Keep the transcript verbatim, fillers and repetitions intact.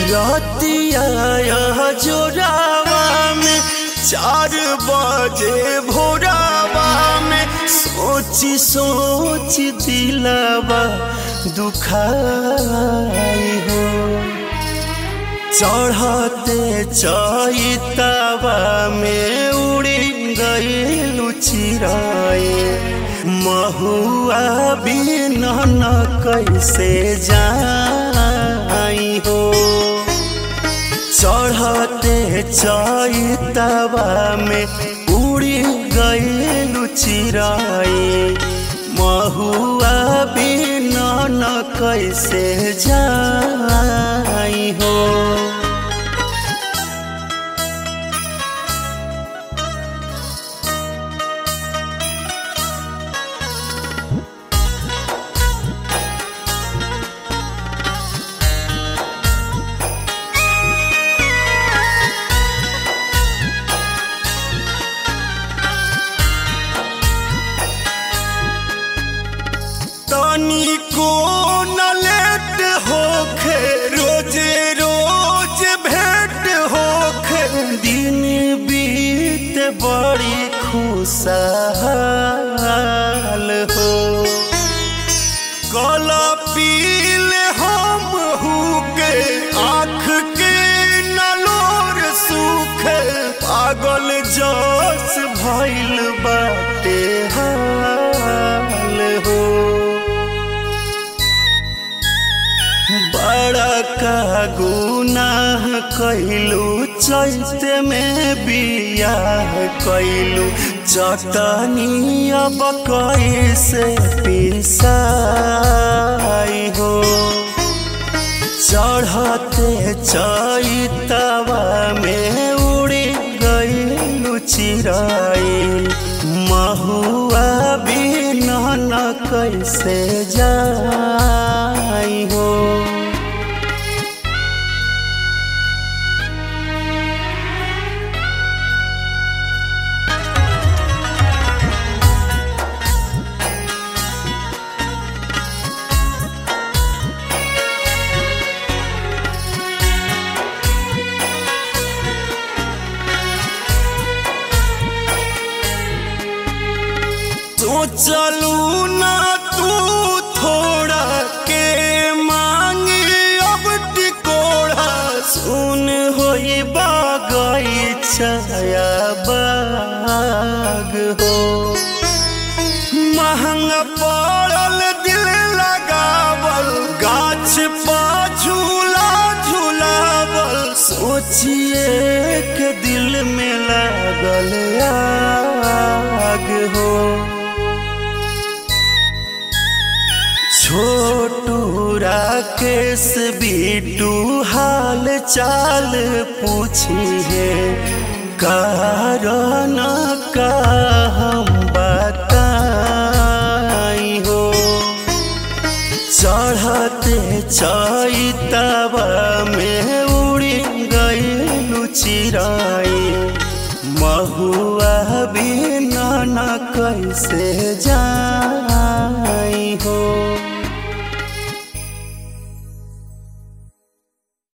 रतिया जोरावा में चार बजे भोरावा में सोची सोची दिलावा दुखाई हो। चढ़ते चैतावा में उड़ी गई चिराए महुआ बिना न कैसे जाई हो। चढ़ते चैतावा में उड़ी गई चिराए महुआ बिना न कैसे जाई हो। तनी को न लेट होखे रोजे रोज भेंट होखे दिन बीत बड़ी खुशहाल हो। कल पील हम हुके आँख के नलोर सूखे पागल जस भइल बाटे हाल हो। बड़ा का गुनाह कैलू चैत में बियाह कैलू चटनी अब कैसे पिसाई हो। चढ़ते चैतवा में उड़ी गई चिराई महुआ बिना न कैसे जाई हो। सोचलू ना तू थोड़ा के मांगी अब टिकोड़ा सुन होई बागई छाया बाग हो। महंगा पड़ल दिल लगावल गाछ पा झूला झूलावल सोचिए के दिल में लागल आग हो। छोटू राकेश बीटू हाल चाल पूछी है कारण का हम बताई हो। चढ़ते चैतवा में उड़ी गई चिराई महुआ बिना न कैसे जाई हो।